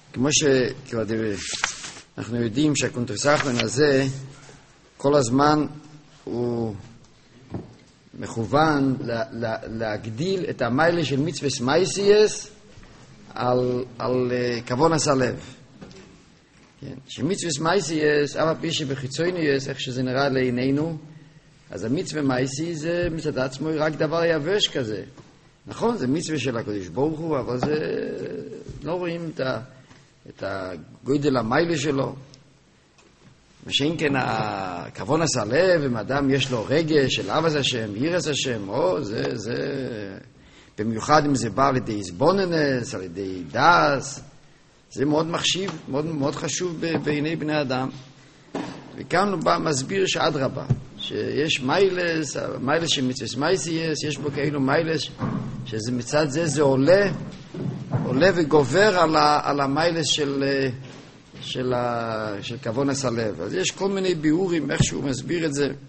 כמו שאנחנו יודעים שהקונטרסחמן הזה כל הזמן הוא מכוון להגדיל את המיילה של מצווה סמייסייס על כוונס הלב. כן. שמצווה סמייסייס, אבא פי שבחיצוניוס, איך שזה נראה לעינינו, אז המצווה מייסי זה מצד עצמו רק דבר יבש כזה. נכון, זה מצווה של הקדוש ברוך הוא, אבל זה לא רואים את הגודל המיילה שלו. ושאין כן הכוונס הלב, אם אדם יש לו רגש של אבס השם, ירס השם, זה במיוחד אם זה בא על ידי איזבוננס, על ידי דאס, זה מאוד מחשיב, מאוד, מאוד חשוב בעיני בני אדם. וכאן הוא בא מסביר שעד רבה, שיש מיילס, מיילס של מצווה סמייסייס, יש בו כאילו מיילס שזה מצד זה עולה וגובר על המיילס של כוונס הלב. אז יש כל מיני ביאורים איך שהוא מסביר את זה.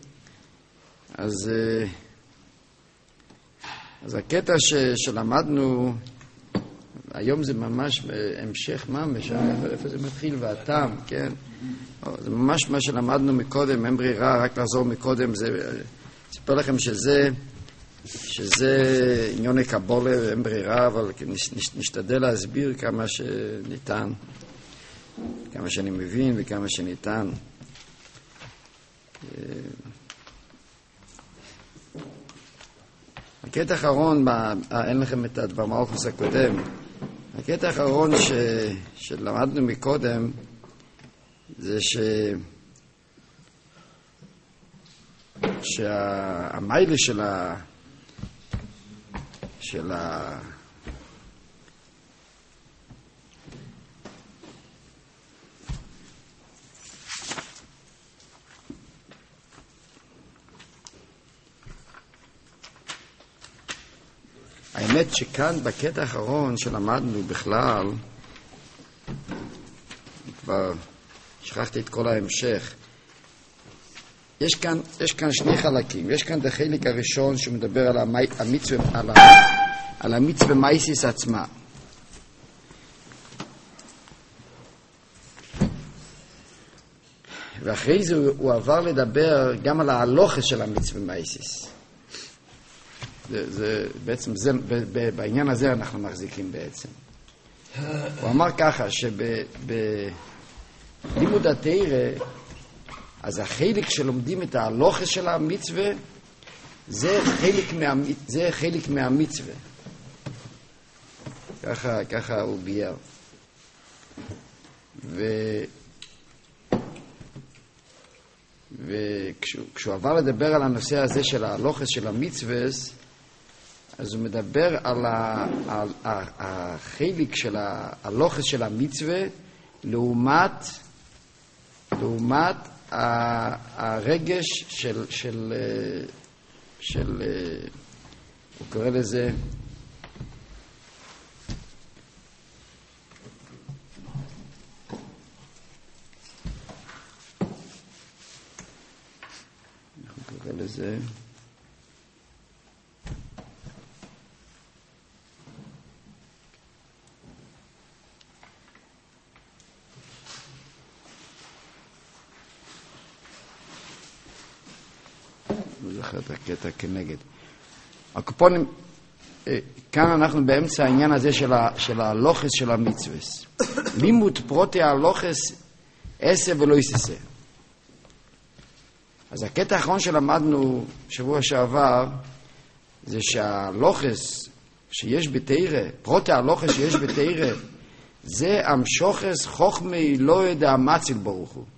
אז הקטע שלמדנו היום זה ממש המשך ממש, איפה זה מתחיל והטעם, כן? זה ממש מה שלמדנו מקודם, אין ברירה, רק לחזור מקודם, סיפר לכם שזה עניון קבולה, אין ברירה, אבל נשתדל להסביר כמה שניתן, כמה שאני מבין וכמה שניתן. הקטע האחרון, אין לכם את הדבר מלכוס הקודם, הקטע האחרון שלמדנו מקודם זה שהמיילה של האמת שכאן בקטע האחרון שלמדנו בכלל, כבר שכחתי את כל ההמשך, יש כאן שני חלקים. יש כאן את החלק הראשון שמדבר על המצווה מייסיס עצמה. ואחרי זה הוא עבר לדבר גם על ההלוכס של המצווה מייסיס. בעצם בעניין הזה אנחנו מחזיקים בעצם. הוא אמר ככה שבלימוד התורה, אז החלק שלומדים את ההלוכס של המצווה זה חלק מהמצווה. ככה הוא ביאר. וכשהוא עבר לדבר על הנושא הזה של ההלוכס של המצווה, אז הוא מדבר על החלק של ההלוכס של המצווה לעומת הרגש של הוא קורא לזה זוכר את הקטע כנגד. הקופונים, כאן אנחנו באמצע העניין הזה של ההלוכס של המצווס. לימוד פרוטי ההלוכס עשה ולא יססה. אז הקטע האחרון שלמדנו שבוע שעבר, זה שההלוכס שיש בתורה, פרוטי ההלוכס שיש בתורה, זה המשוכס חוכמי לא ידע מציל ברוך הוא.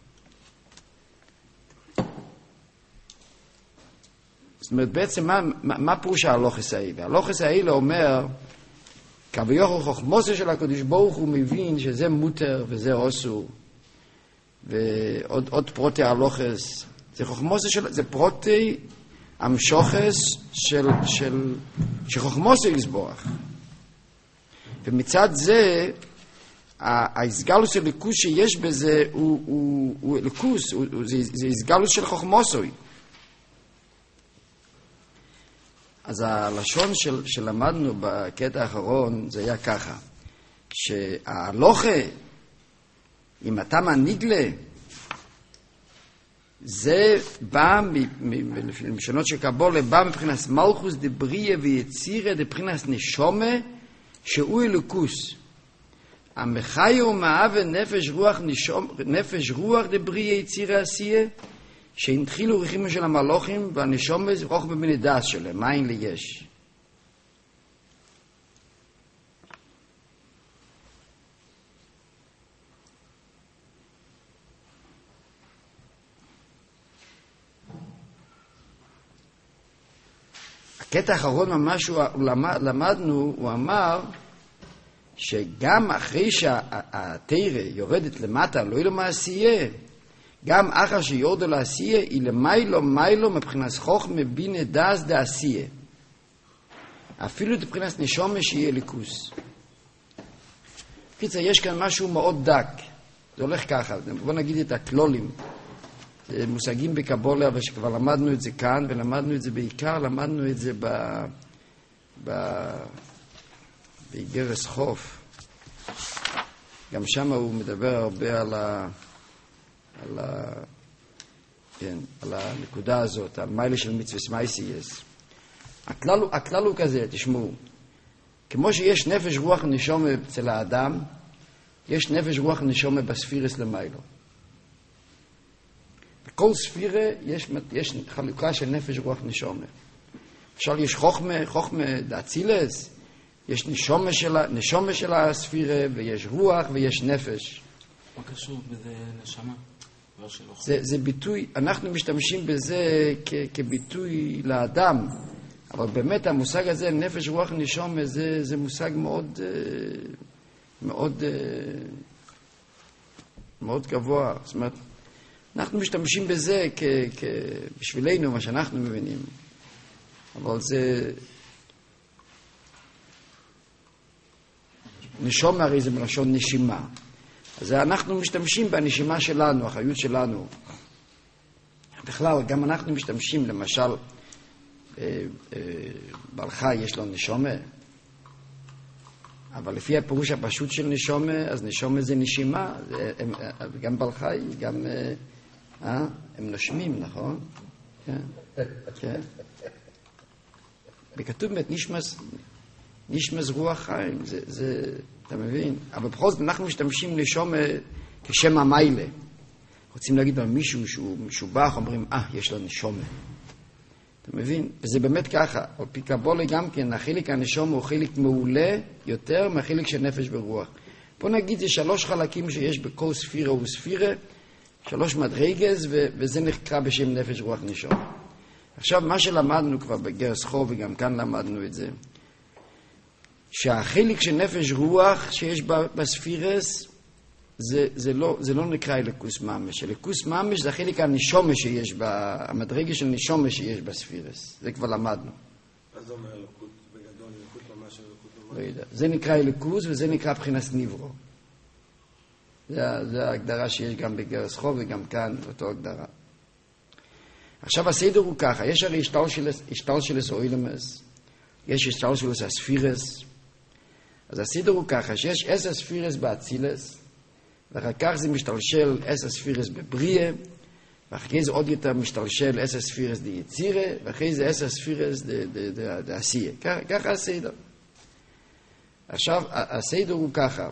זאת אומרת, בעצם מה פירוש ההלוכס האלה? ההלוכס האלה אומר, כביכול חוכמוסו של הקדוש ברוך הוא מבין שזה מותר וזה אסור, ועוד פרוטי ההלוכס, זה חוכמוסו זה פרוטי המשוכס שחוכמוסו יסבורך. ומצד זה, ההסגלוס הליקוס שיש בזה הוא אליקוס, זה הסגלוס של חוכמוסו. אז הלשון שלמדנו בקטע האחרון זה היה ככה, שההלוכה אם אתה מנהיגלה, זה בא, משונות של קבולה, בא מבחינת מלכוס דבריה ויצירה דבחינת נשומה, שהוא אלוקוס. המחיה ומאהבה נפש רוח דבריה יצירה עשייה, שהנתחילו ריחימו של המלוכים, והנשומה זה רוח בבני דעת שלהם, מאין ליש. הקטע האחרון ממש למדנו, הוא אמר שגם אחרי שהתירה יורדת למטה, לא יהיה לו מעשייה, גם אחר שיורדו לעשייה, היא למיילו מבחינת חוכמה בינה דאז דעשייה. אפילו מבחינת נשומה שיהיה ליכוס. קיצר, יש כאן משהו מאוד דק. זה הולך ככה, בוא נגיד את הכלולים. זה מושגים בקבולה, אבל שכבר למדנו את זה כאן, ולמדנו את זה בעיקר, למדנו את זה באיגרס חוף. גם שם הוא מדבר הרבה על הנקודה הזאת, על מיילה של מצווה מייסייס. הכלל הוא כזה, תשמעו, כמו שיש נפש רוח נשומה אצל האדם, יש נפש רוח נשומה בספירס למיילו. בכל ספירה יש חלוקה של נפש רוח נשומה. עכשיו יש חוכמה דאצילס, יש נשומה של הספירה, ויש רוח ויש נפש. מה קשור בזה נשמה? זה ביטוי, אנחנו משתמשים בזה כביטוי לאדם, אבל באמת המושג הזה, נפש רוח נשומה, זה מושג מאוד גבוה. זאת אומרת, אנחנו משתמשים בזה בשבילנו, מה שאנחנו מבינים. אבל זה... נשום הרי זה מלשון נשימה. אז אנחנו משתמשים בנשימה שלנו, החיות שלנו. בכלל, גם אנחנו משתמשים, למשל, בעל חי יש לו נשומה, אבל לפי הפירוש הפשוט של נשומה, אז נשומה זה נשימה, גם בעל חי, גם... הם נושמים, נכון? כן. וכתוב באמת, נשמס רוח חיים, זה, אתה מבין? אבל בכל זאת אנחנו משתמשים נשומה כשם המיילה. רוצים להגיד על מישהו שהוא משובח, אומרים, יש לו נשומה. אתה מבין? וזה באמת ככה. על פי קבולה גם כן, החלק הנשומה הוא חלק מעולה יותר מהחלק של נפש ורוח. בוא נגיד, זה 3 חלקים שיש בכל ספירה וספירה, 3 מדרגס, וזה נקרא בשם נפש רוח נשומה. עכשיו, מה שלמדנו כבר בגרס חוב, וגם כאן למדנו את זה, שהחלק של נפש רוח שיש בספירס, זה לא נקרא אלוקוס ממש. אלוקוס ממש זה החלק הנשומה שיש, המדרגה של נשומה שיש בספירס. זה כבר למדנו. אז זה אומר אלוקות בגדול, אלוקות ממש, אלוקות ממש. לא יודע. זה נקרא אלוקוס, וזה נקרא בחינת ניברו. זה ההגדרה שיש גם בגרס חוב, וגם כאן אותו הגדרה. עכשיו הסדר הוא ככה, יש הרי השתלשלוס אוילמס, יש השתלשלוס הספירס, אז הסדר הוא ככה, שיש 10 ספירס באצילס, ואחר כך זה משתלשל 10 ספירס בבריה, ואחרי זה עוד יותר משתלשל 10 ספירס דיצירה, ואחרי זה 10 ספירס דעשייה. ככה הסדר. עכשיו, הסדר הוא ככה,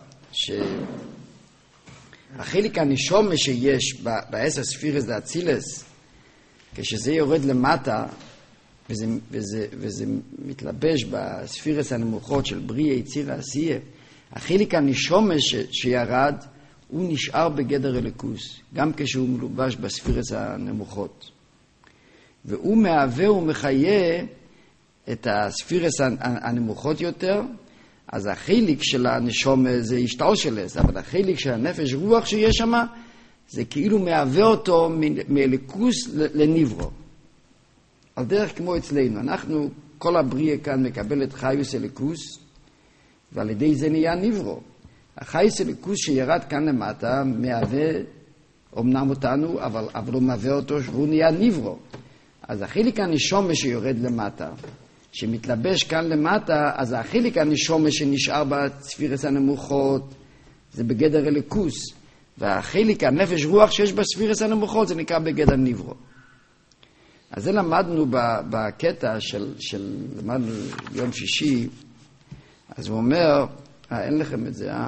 שהחלק הנשומה שיש ב10 ספירס דאצילס, כשזה יורד למטה, וזה מתלבש בספירס הנמוכות של בריה, יצירה, עשייה, החלק הנשומה שירד, הוא נשאר בגדר אלוקוס, גם כשהוא מלובש בספירס הנמוכות. והוא מהווה ומחיה את הספירס הנמוכות יותר, אז החלק של הנשומה זה השתלשלוס, אבל החלק של הנפש רוח שיש שם, זה כאילו מהווה אותו מאלוקוס לניברו. על דרך כמו אצלנו, אנחנו, כל הבריה כאן מקבלת חיוס אלוקוס, ועל ידי זה נהיה ניברו. החייס אלוקוס שירד כאן למטה מהווה אומנם אותנו, אבל הוא מהווה אותו והוא נהיה ניברו. אז החלק הנשומה שיורד למטה, שמתלבש כאן למטה, אז החלק הנשומה שנשאר בספירס הנמוכות, זה בגדר אלוקוס. והחלק הנפש רוח שיש בספירס הנמוכות זה נקרא בגדר נברו. אז זה למדנו בקטע למדנו יום שישי, אז הוא אומר, אין לכם את זה,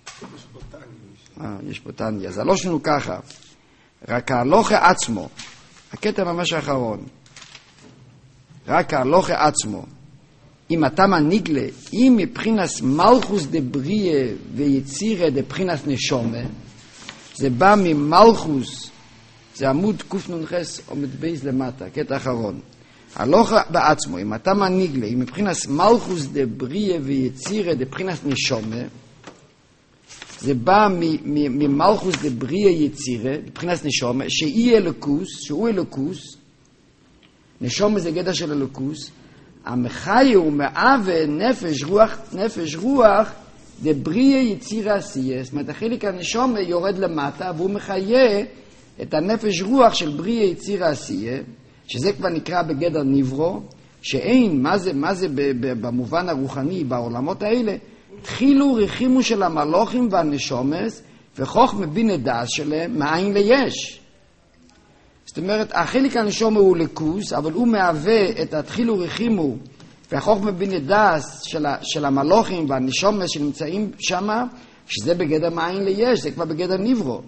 יש פה תניה. אז לא שלנו ככה, רק ההלוכה עצמו, הקטע ממש האחרון, רק ההלוכה עצמו, אם אתה מנהיגלה, אם מבחינס מלכוס דבריה ויצירה דבחינס נשומה, זה בא ממלכוס, זה עמוד קנ"ח עומד בייס למטה, קטע אחרון. הלוכה בעצמו, אם אתה מנהיגלה, אם מבחינס מלכוס דבריה ויצירה דבחינס נשומה, זה בא ממלכוס דבריה יצירה, דבחינס נשומה, שהוא אלוקוס, נשומה זה גדר של אלוקוס, המחיה הוא מהווה נפש רוח דבריה יצירה עשייה. זאת אומרת, החלק הנשומה יורד למטה והוא מחיה את הנפש רוח של בריה יצירה עשייה, שזה כבר נקרא בגדר נברו, שאין, מה זה במובן הרוחני בעולמות האלה, תחילו רחימו של המלוכים והנשומס וחוכמה בינה דעת שלהם מאין ליש. זאת אומרת, החלק הנשומה הוא לקוס, אבל הוא מהווה את התחילו רחימו והחוכמה בינה דעת של המלוכים והנשומס שנמצאים שם, שזה בגדר מאין ליש, זה כבר בגדר נברו.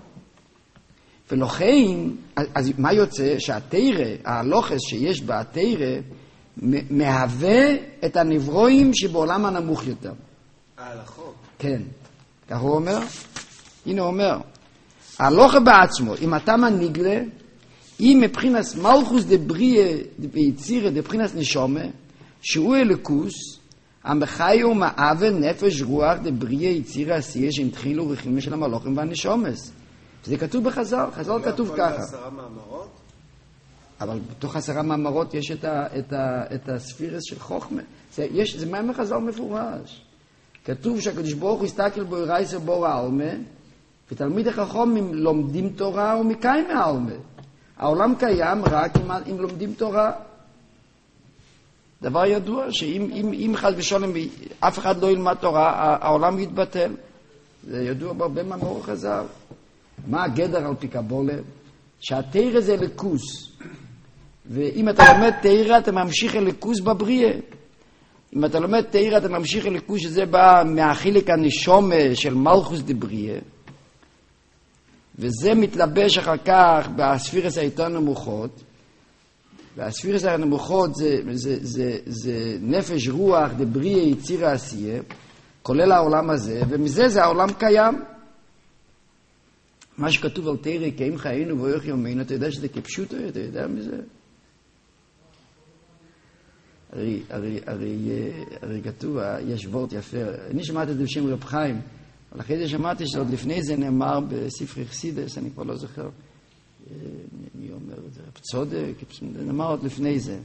ולכן, אז מה יוצא? שהתירה, ההלוכס שיש בהתירה, מהווה את הנברואים שבעולם הנמוך יותר. ההלכות? כן. כך הוא אומר? הנה הוא אומר, ההלוכה בעצמו, אם אתה מנהיגלה, אם מבחינס מלכוס דבריה ויצירה דבחינס נשומה, שהוא אלוקוס, המחיה ומאווה נפש רוח דבריה יצירה עשייה שהתחילו רחימה של המלוכים והנשומס. זה כתוב בחז"ל, חז"ל כתוב ככה. 10 מאמרות? אבל בתוך 10 מאמרות יש את הספירס של חוכמה. זה מאמר חז"ל מפורש. כתוב שהקדוש ברוך הוא הסתכל בו ירייס ובור העלמה, ותלמיד החכמים לומדים תורה ומקיים העלמה. העולם קיים רק אם לומדים תורה. דבר ידוע שאם חס ושלום אף אחד לא ילמד תורה, העולם יתבטל. זה ידוע בהרבה מאמרות חז"ל. מה הגדר על פי קבולה? שהתירה זה לקוס. ואם אתה לומד תירה, אתה ממשיך לקוס בבריה. אם אתה לומד תירה, אתה ממשיך לקוס, שזה בא מהחילק הנשומה של מלכוס דבריה. וזה מתלבש אחר כך בספירס היותר נמוכות. והספירס הנמוכות זה נפש רוח דבריה יצירה עשייה, כולל העולם הזה, ומזה זה העולם קיים. מה שכתוב על תירה, כי אם חיינו ואורך יומנו, אתה יודע שזה כפשוטו, אתה יודע מזה? הרי כתוב, יש וורט יפה, אני שמעתי את זה בשם רב חיים, אבל אחרי זה שמעתי שעוד לפני זה נאמר בספרי חסידס, אני כבר לא זוכר, מי אומר את זה, רב צודק, נאמר עוד לפני זה,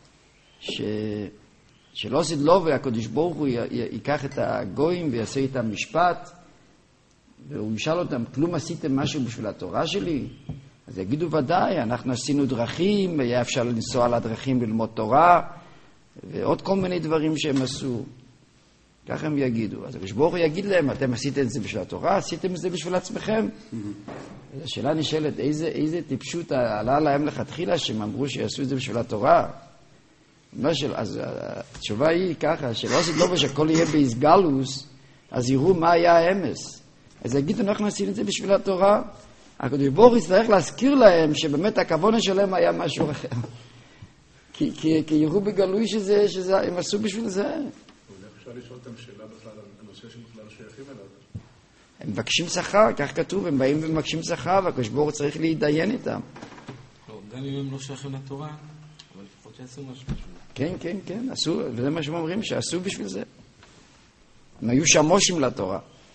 שלא עשית לו והקדוש ברוך הוא ייקח את הגויים ויעשה איתם משפט, והוא ישאל אותם, כלום עשיתם משהו בשביל התורה שלי? אז יגידו ודאי, אנחנו עשינו דרכים, היה אפשר לנסוע על הדרכים ללמוד תורה, ועוד כל מיני דברים שהם עשו. ככה הם יגידו. אז הקדוש ברוך הוא יגיד להם, אתם עשיתם את זה בשביל התורה, עשיתם את זה בשביל עצמכם? אז השאלה נשאלת, איזה טיפשות עלה להם לכתחילה, שהם אמרו שיעשו את זה בשביל התורה? אז התשובה היא ככה, שלא עשית לו ושהכל יהיה באיסגלוס, אז יראו מה היה האמס. אז יגידו, אנחנו עשינו את זה בשביל התורה. הקדוש ברוך הוא יצטרך להזכיר להם שבאמת הכוונה שלהם היה משהו אחר. כי יראו בגלוי שהם עשו בשביל זה. אפשר לשאול אותם שאלה בכלל על הנושא שבכלל שייכים אליו. הם מבקשים שכר, כך כתוב, הם באים ומבקשים שכר, והקדוש ברוך הוא צריך להתדיין איתם. גם אם הם לא שייכים לתורה, אבל לפחות שעשו משהו בשביל זה. כן, עשו, וזה מה שהם אומרים, שעשו בשביל זה. הם היו שמושים לתורה.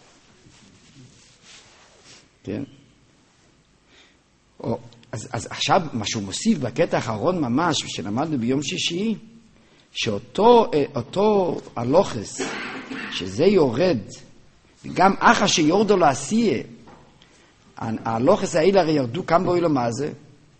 כן. אז עכשיו, מה שהוא מוסיף בקטע האחרון ממש, שלמדנו ביום שישי, שאותו הלוכס, שזה יורד, וגם אחר שיורדו לעשייה, הלוכס האלה הרי ירדו כאן בו אלו מה זה?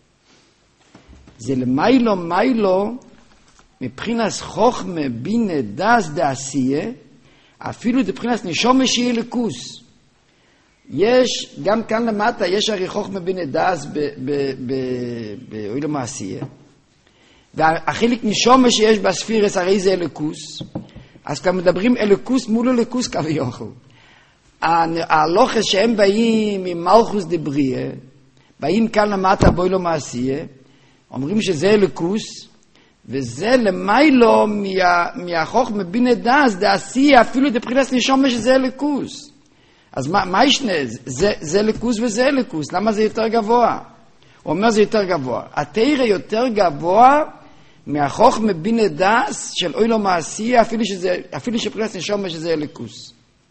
זה למיילו, מבחינת חוכמה בינה דס דעשייה, אפילו מבחינת נשומה שיהיה לקוס. יש, גם כאן למטה, יש הרי חוכמה בינה דעת באוילום העשייה. והחלק נשומה שיש בספירס, הרי זה אלוקוס. אז כאן מדברים אלוקוס מול אלוקוס כביכול. הלוחס שהם באים ממלכוס דבריה, באים כאן למטה באוילום העשייה, אומרים שזה אלוקוס, וזה למיילו מהחוכמה בינה דעת דעשייה, אפילו דבחינת נשומה שזה אלוקוס. אז מה ישנה? זה אלוקוס וזה אלוקוס. למה זה יותר גבוה? הוא אומר זה יותר גבוה. התורה יותר גבוה מהחוכמה בינה דעת של אוילום העשייה, אפילו שבחינת נשומה שזה אלוקוס.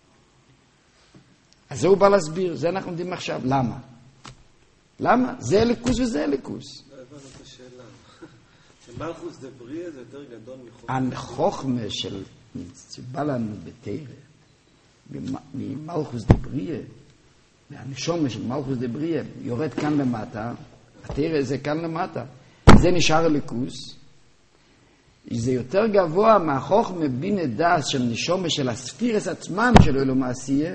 אז זה הוא בא להסביר, זה אנחנו יודעים עכשיו. למה? למה? זה אלוקוס וזה אלוקוס. לא הבנו את השאלה. שמלכוס דבריה זה יותר גדול מחוכמה. החוכמה שבא לנו בתורה, ממלכוס דבריה, מהנשומה של מלכוס דבריה, יורד כאן למטה, התורה זה כאן למטה, זה נשאר אלוקוס, זה יותר גבוה מהחוכמה בינה דעת של נשומה של הספירס עצמם של אוילום העשייה,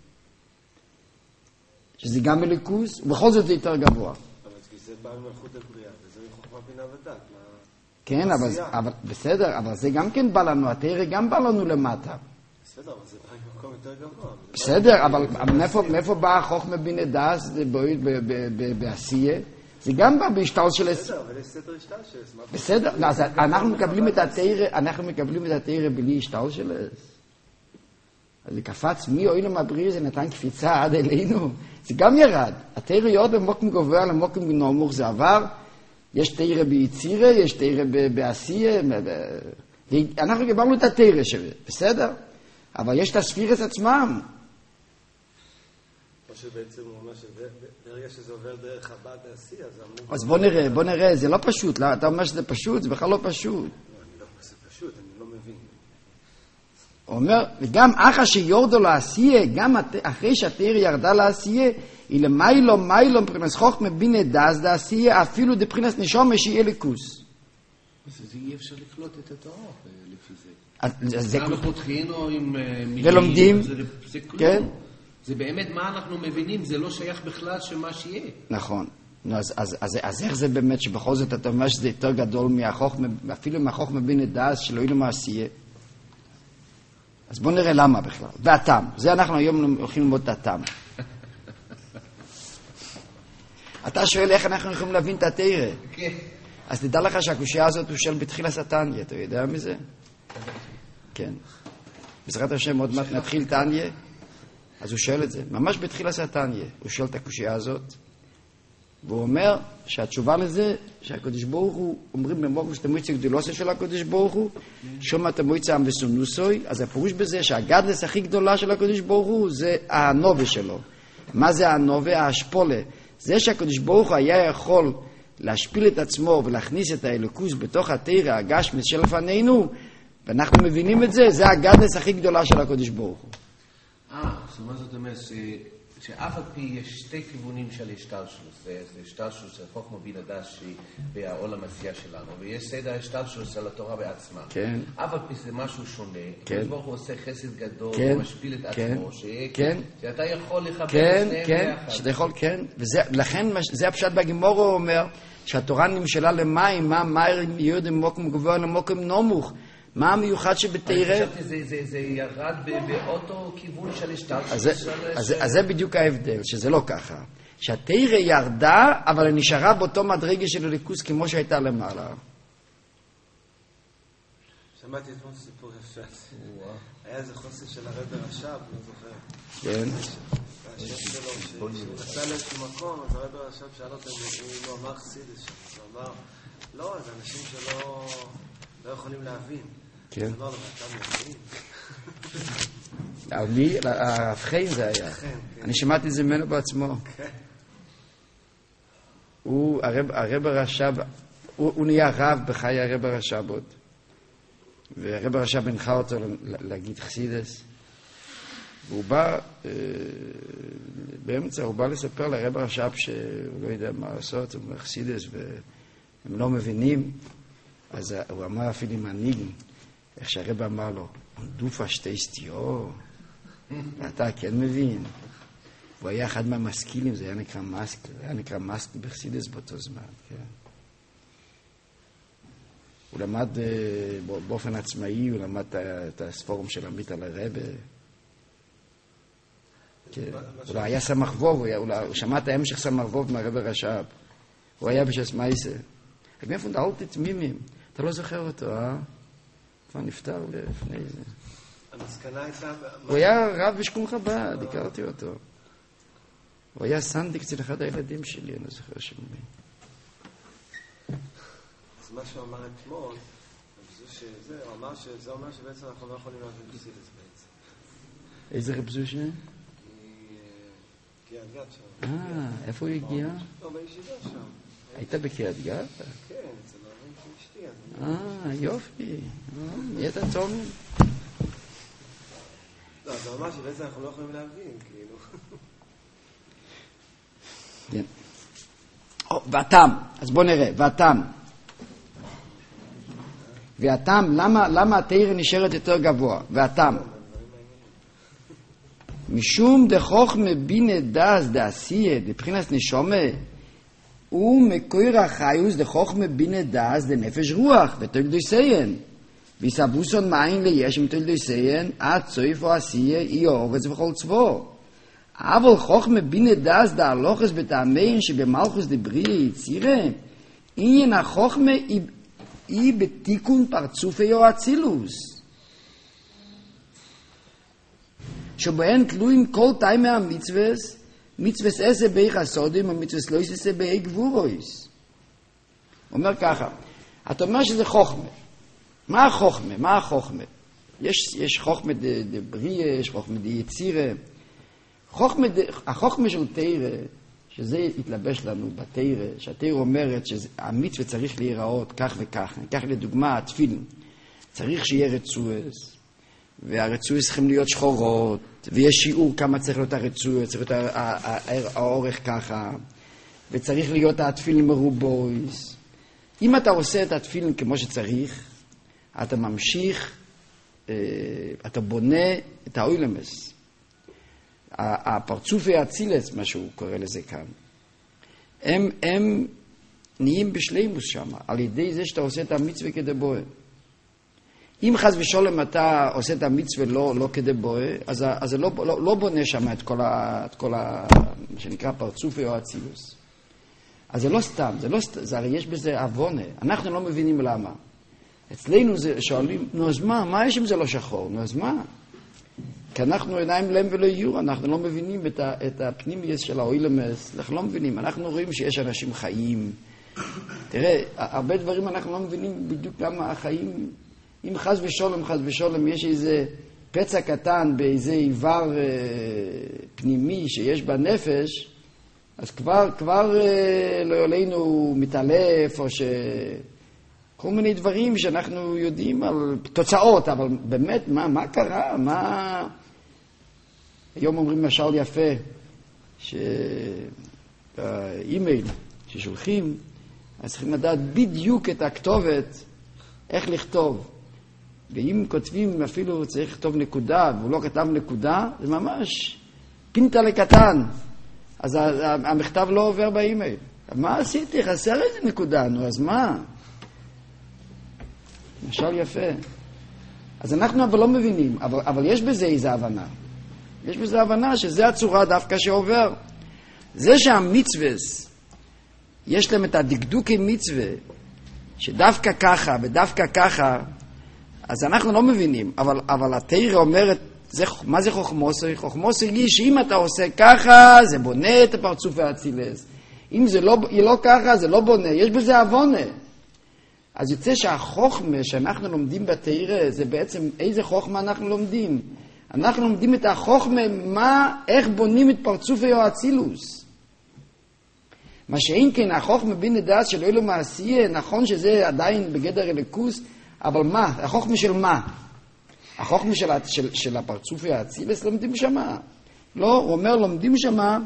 שזה גם אלוקוס, ובכל זאת זה יותר גבוה. אבל זה בא ממלכות דבריה, וזה מחוכמה בינה ודעת. כן, אבל בסדר, אבל זה גם כן בא לנו, התורה גם בא לנו למטה. בסדר, אבל זה בא ממקום יותר גבוה. בסדר, אבל מאיפה באה חוכמה בינה דעת בעשייה? זה גם בא בהשתל של... בסדר, אבל יש סדר השתל של... בסדר, אז אנחנו מקבלים את התורה בלי השתל של... אז זה קפץ מאוילום הבריא, זה נתן קפיצה עד אלינו. זה גם ירד. התורה יורד במוקם גבוה למוקם נמוך, זה עבר. יש תורה ביצירה, יש תורה בעשייה. אנחנו קיבלנו את התורה שלה, בסדר? אבל יש את הספירס עצמם. מה שבעצם הוא אומר שברגע שזה עובר דרך חב"ד העשייה, זה אמור... אז בוא נראה, זה לא פשוט. אתה אומר שזה פשוט, זה בכלל לא פשוט. לא, אני לא אומר שזה פשוט, אני לא מבין. הוא אומר, וגם אחר שיורדו לעשייה, גם אחרי שהתורה ירדה לעשייה, היא למיילו מבחינת חוכמה בינה דעת דעשייה, אפילו דבחינת נשומה שהיא אלוקוס. אז אי אפשר לקלוט את התורה לפי זה. זה אנחנו פותחינו עם מילים, ולומדים, זה כלום. כן? זה באמת מה אנחנו מבינים, זה לא שייך בכלל שמה שיהיה. נכון. אז איך זה באמת שבכל זאת אתה אומר שזה יותר גדול מהחוכמה, אפילו מהחוכמה בינה דעת של אוילום העשייה? אז בואו נראה למה בכלל. והטעם. זה אנחנו היום הולכים ללמוד את הטעם. אתה שואל איך אנחנו יכולים להבין את התורה. כן. אז תדע לך שהקושיה הזאת הוא של בתחילת התניא. אתה יודע מזה? כן. בעזרת השם עוד מעט נתחיל תניא. אז הוא שואל את זה. ממש בתחילת התניא. הוא שואל את הקושיה הזאת. והוא אומר שהתשובה לזה, שהקדוש ברוך הוא, אומרים במוקם שאתה מויצא גדולוסה של הקדוש ברוך הוא, שומע אתה מויצא עם וסונוסוי, אז הפירוש בזה שהגדלס הכי גדולה של הקדוש ברוך הוא, זה הנובה שלו. מה זה הנובה? ההשפולה. זה שהקדוש ברוך הוא היה יכול להשפיל את עצמו ולהכניס את האלוקוס בתוך התורה הגשמית של לפנינו, ואנחנו מבינים את זה, זה הגדלס הכי גדולה של הקדוש ברוך הוא. זאת אומרת שאף על פי יש שתי כיוונים של השתלשלות, זה השתלשלות של חוכמה בינה דעת שהיא בעולם העשייה שלנו, ויש סדר השתלשלות של התורה בעצמה. כן. אף על פי זה משהו שונה, כן. ברוך הוא עושה חסד גדול, כן. הוא משפיל את עצמו, כן. שאתה יכול לחבר כן, את כן, שאתה יכול, כן. ולכן זה הפשט בגימורו אומר, שהתורה נמשלה למים, מה יורד ממוקם גבוה למוקם נמוך. מה המיוחד שבתורה? אני חשבתי זה ירד באותו כיוון של השתלשלות. אז זה בדיוק ההבדל, שזה לא ככה. שהתורה ירדה, אבל היא נשארה באותו מדרגה של אלוקוס כמו שהייתה למעלה. שמעתי אתמול סיפור יפה. היה איזה חוסן של הרב הרש"ב, לא זוכר. כן. השם שלו, שהוא נסע לאיזשהו מקום, אז הרב הרש"ב שאל אותו אם הוא אמר חסידס שם. אז הוא אמר, לא, זה אנשים שלא יכולים להבין. כן. אמר לו, אתה מבין? מי? הרב חיים זה היה. אני שמעתי את זה ממנו בעצמו. הרב הרש"ב, הוא נהיה רב בחיי הרב הרש"ב עוד. והרב הרש"ב הנחה אותו להגיד חסידס. והוא בא, באמצע הוא בא לספר לרב הרש"ב שהוא לא יודע מה לעשות, הוא אומר חסידס והם לא מבינים. אז הוא אמר אפילו עם הניגן, איך שהרב אמר לו, דופה שתי סטיור, ואתה כן מבין. הוא היה אחד מהמשכילים, זה היה נקרא מסק בחסידס באותו זמן, כן. הוא למד באופן עצמאי, הוא למד את הספורום של עמית על הרבה. הוא היה סמך ווב, הוא שמע את ההמשך סמך ווב מהרבה רש"ב. הוא היה בשס מייסה. רק מאיפה נדעת תמימים? אתה לא זוכר אותו, אה? כבר נפטר לפני זה. המסקנה הייתה... הוא היה רב בשכון חב"ד, הכרתי אותו. הוא היה סנדיק אצל אחד הילדים שלי, אני לא זוכר שמי. אז מה שהוא אמר אתמול, הוא אמר שזה אומר שבעצם אנחנו לא יכולים להבין בחסידות בעצם. איזה רב זושה? קריית גת שם. איפה הוא הגיע? לא, בישיבה שם. היית בקריית גת? כן, אצל ההורים של אשתי. יופי. נהיית צומים. לא, זה ממש שבעצם אנחנו לא יכולים להבין, כאילו. כן. והטעם, אז בוא נראה, והטעם, למה התאיר נשארת יותר גבוה? והטעם. משום דחוכמה בינה דאז דעשייה, מבחינת נשומה, ומקור החיוס דחוכמה בינה דאז דנפש רוח, ותולדוסיין. ויסבוסון מאין ליש עם תולדוסיין, עד סויף או עשייה, אי אורץ וכל צבו. אבל חוכמה בינה דאז דהלוכס בטעמיין שבמלכוס דברי יצירה, עניין החוכמה היא בתיקון פרצופי או אצילוס. שבהן תלויים כל תאי המצווס, מצווס עשה בי חסודים ומצווס לא עשה בי גבורויס. אומר ככה, אתה אומר שזה חוכמה. מה החוכמה? יש חוכמה דבריה, יש חוכמה דיצירה. החוכמה של תירה, שזה יתלבש לנו בתירה, שהתירה אומרת שהמצווה צריך להיראות כך וכך. ניקח לדוגמה, התפילין. צריך שיהיה רצועס. והרצועות צריכים להיות שחורות, ויש שיעור כמה צריך להיות הרצועות, צריך להיות האורך ככה, וצריך להיות התפילין מרובויס. אם אתה עושה את התפילין כמו שצריך, אתה ממשיך, אתה בונה את האוילמס. הפרצופי האצילס, מה שהוא קורא לזה כאן, הם נהיים בשלימוס שם, על ידי זה שאתה עושה את המצווה כדבוה. אם חס ושולם אתה עושה את המצווה לא כדבוה, אז זה לא בונה שם את כל מה שנקרא פרצופי או אצילוס. אז זה לא סתם, זה הרי יש בזה אבונה. אנחנו לא מבינים למה. אצלנו שואלים, נו אז מה יש אם זה לא שחור? נו אז מה? כי אנחנו עיניים להם ולא יהיו, אנחנו לא מבינים את הפנימיות של האוילמס, אנחנו לא מבינים, אנחנו רואים שיש אנשים חיים. תראה, הרבה דברים אנחנו לא מבינים בדיוק למה החיים, אם חס ושולם יש איזה פצע קטן באיזה איבר פנימי שיש בנפש, אז כבר לא עלינו מתעלף, או כל מיני דברים שאנחנו יודעים על תוצאות, אבל באמת, מה קרה? היום אומרים משל יפה, שהאימייל ששולחים, אז צריכים לדעת בדיוק את הכתובת, איך לכתוב. ואם כותבים, אפילו צריך לכתוב נקודה, והוא לא כתב נקודה, זה ממש פינטה לקטן. אז המכתב לא עובר באימייל. מה עשיתי? חסר איזה נקודה, נו, אז מה? משל יפה. אז אנחנו אבל לא מבינים, אבל יש בזה איזו הבנה. יש בזה הבנה שזה הצורה דווקא שעובר. זה שהמצווס, יש להם את הדקדוקי מצווה, שדווקא ככה ודווקא ככה, אז אנחנו לא מבינים. אבל התורה אומרת, מה זה חוכמוסי? חוכמוסי היא שאם אתה עושה ככה, זה בונה את הפרצוף האצילס. אם זה לא ככה, זה לא בונה. יש בזה אבונה. אז יוצא שהחוכמה שאנחנו לומדים בתורה, זה בעצם איזה חוכמה אנחנו לומדים. אנחנו לומדים את החוכמה, איך בונים את פרצופי האצילוס. מה שאין כן, החוכמה בינה דעת של אלו מעשייה, נכון שזה עדיין בגדר אלוקות, אבל מה? החוכמה של מה? החוכמה של הפרצופי האצילס לומדים שמה. לא, הוא אומר, לומדים שמה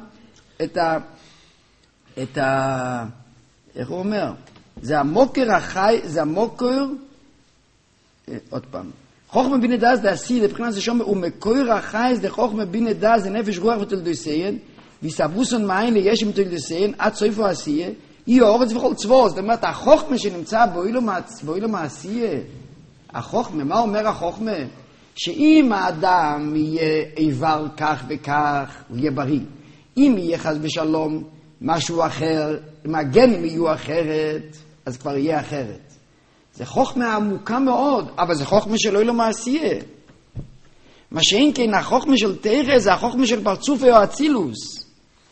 את ה... איך הוא אומר? זה המוקר החי, זה המוקר, עוד פעם, חוכמה בינה דעת דעשי, לבחינת זה שומר, ומקור החי, זה חוכמה בינה דעת, זה נפש רוח ותולדוסיין, ויסברוסון מיין יש עם תולדסיין, עד סויפו עשייה, היא האורץ וכל צבור. זאת אומרת, החוכמה שנמצא באוילו מעשייה, החוכמה, מה אומר החוכמה? שאם האדם יהיה איבר כך וכך, הוא יהיה בריא. אם יהיה חס בשלום משהו אחר, אם הגנים יהיו אחרת, אז כבר יהיה אחרת. זה חוכמה עמוקה מאוד, אבל זה חוכמה של אוילו מעשייה. מה שאין כן, החוכמה של תרא זה החוכמה של פרצוף או אצילוס.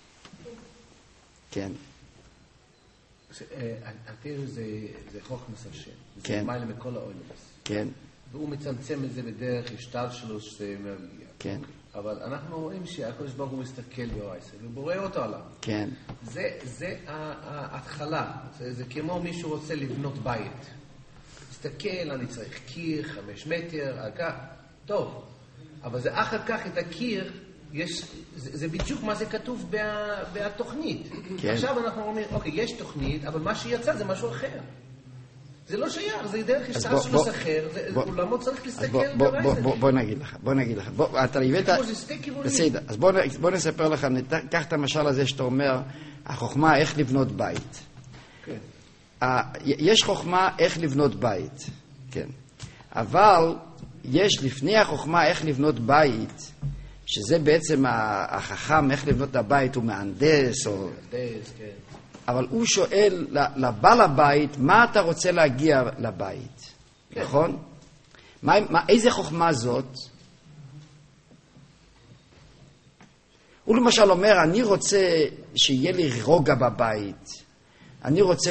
כן. התרא זה חוכמס השם. כן. זה מעלה מכל האוילוס. כן. והוא מצמצם את זה בדרך השתלשלוס מרגיע. כן. אבל אנחנו רואים שהקדוש ברוך הוא מסתכל באורייסה, הוא בורא אותו עליו. כן. זה ההתחלה. זה כמו מישהו רוצה לבנות בית. מסתכל, אני צריך קיר, 5 מטר, אגב, טוב. אבל זה אחר כך את הקיר, זה בדיוק מה זה כתוב בתוכנית. כן. עכשיו אנחנו אומרים, אוקיי, יש תוכנית, אבל מה שיצא זה משהו אחר. זה לא שייך, זה דרך השתלשלוס אחר, אולי צריך להסתכל ברייזה. בוא נגיד לך. אתה הבאת... בסדר, אז בוא נספר לך, קח את המשל הזה שאתה אומר, החוכמה איך לבנות בית. יש חוכמה איך לבנות בית, כן. אבל יש לפני החוכמה איך לבנות בית, שזה בעצם החכם איך לבנות את הבית, הוא מהנדס או... מהנדס, כן. אבל הוא שואל לבעל הבית, מה אתה רוצה להגיע לבית? כן. נכון? איזה חוכמה זאת? הוא למשל אומר, אני רוצה שיהיה לי רוגע בבית. אני רוצה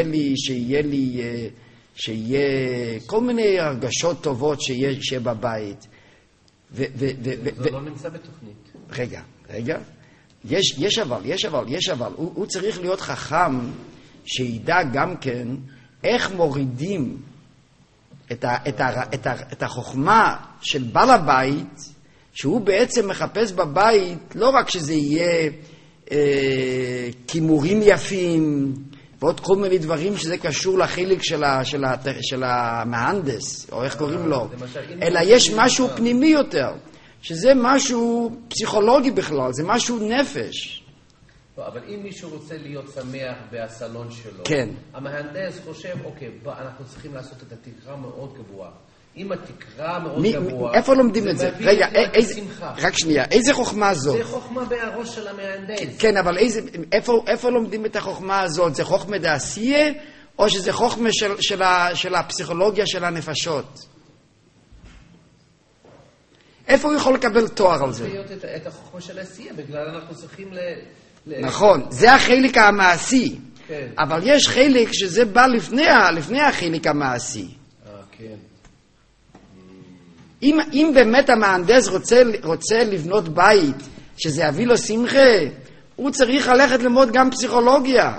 שיהיה כל מיני הרגשות טובות שיהיה בבית. זה לא נמצא בתוכנית. רגע. יש אבל. הוא צריך להיות חכם שידע גם כן איך מורידים את החוכמה של בעל הבית, שהוא בעצם מחפש בבית לא רק שזה יהיה כימורים יפים ועוד כל מיני דברים שזה קשור לחלק של המהנדס, או איך קוראים לו, אלא יש משהו פנימי יותר, שזה משהו פסיכולוגי בכלל, זה משהו נפש. אבל אם מישהו רוצה להיות שמח בסלון שלו, כן. המהנדס חושב, אוקיי, אנחנו צריכים לעשות את התקרה מאוד גבוהה. אם התקרה מאוד גבוהה, איפה לומדים את זה? רגע, רק שנייה, איזה חוכמה זאת? זה חוכמה בראש של המהנדס. כן, אבל איפה לומדים את החוכמה הזאת? זה חוכמה דעשייה, או שזה חוכמה של הפסיכולוגיה של הנפשות? איפה הוא יכול לקבל תואר על זה? להיות את החוכמה של העשייה, בגלל אנחנו צריכים נכון, זה החלק המעשי. כן. אבל יש חלק שזה בא לפני החלק המעשי. כן. אם באמת המהנדס רוצה לבנות בית שזה יביא לו שמחה, הוא צריך ללכת ללמוד גם פסיכולוגיה.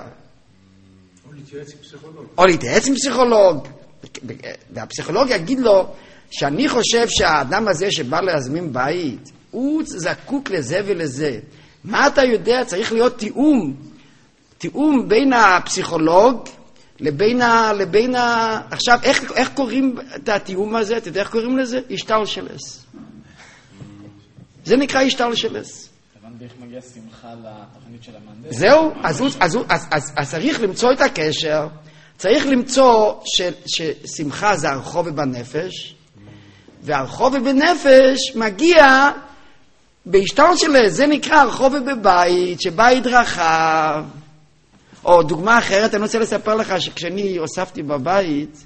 או להתייעץ עם פסיכולוג. והפסיכולוג יגיד לו שאני חושב שהאדם הזה שבא להזמין בית, הוא זקוק לזה ולזה. מה אתה יודע? צריך להיות תיאום בין הפסיכולוג לבין עכשיו, איך קוראים את התיאום הזה? אתה יודע איך קוראים לזה? השתלשלוס. זה נקרא השתלשלוס. הבנתי איך מגיע שמחה לתוכנית של המהנדס. זהו, אז צריך למצוא את הקשר, צריך למצוא ששמחה זה הרחוב בנפש, והרחוב בנפש מגיע בהשתלשלוס, זה נקרא הרחוב בבית, שבית רחב. או דוגמה אחרת, אני רוצה לספר לך שכשאני הוספתי בבית,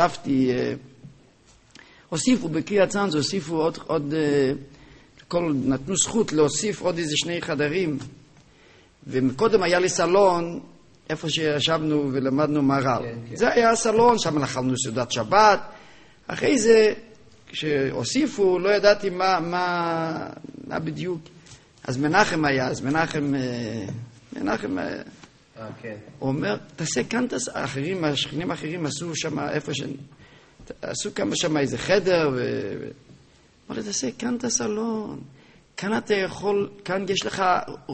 הוסיפו בקריית צאנז, הוסיפו עוד נתנו זכות להוסיף עוד איזה 2 חדרים, ומקודם היה לי סלון, איפה שישבנו ולמדנו מרל. כן. זה היה הסלון, שם אכלנו סעודת שבת, אחרי זה, כשהוסיפו, לא ידעתי מה בדיוק. אז מנחם היה, כן. הוא אומר, תעשה כאן, השכנים האחרים עשו שם, עשו כמה שם איזה חדר, אמר לי, תעשה כאן את הסלון, כאן אתה יכול, כאן יש לך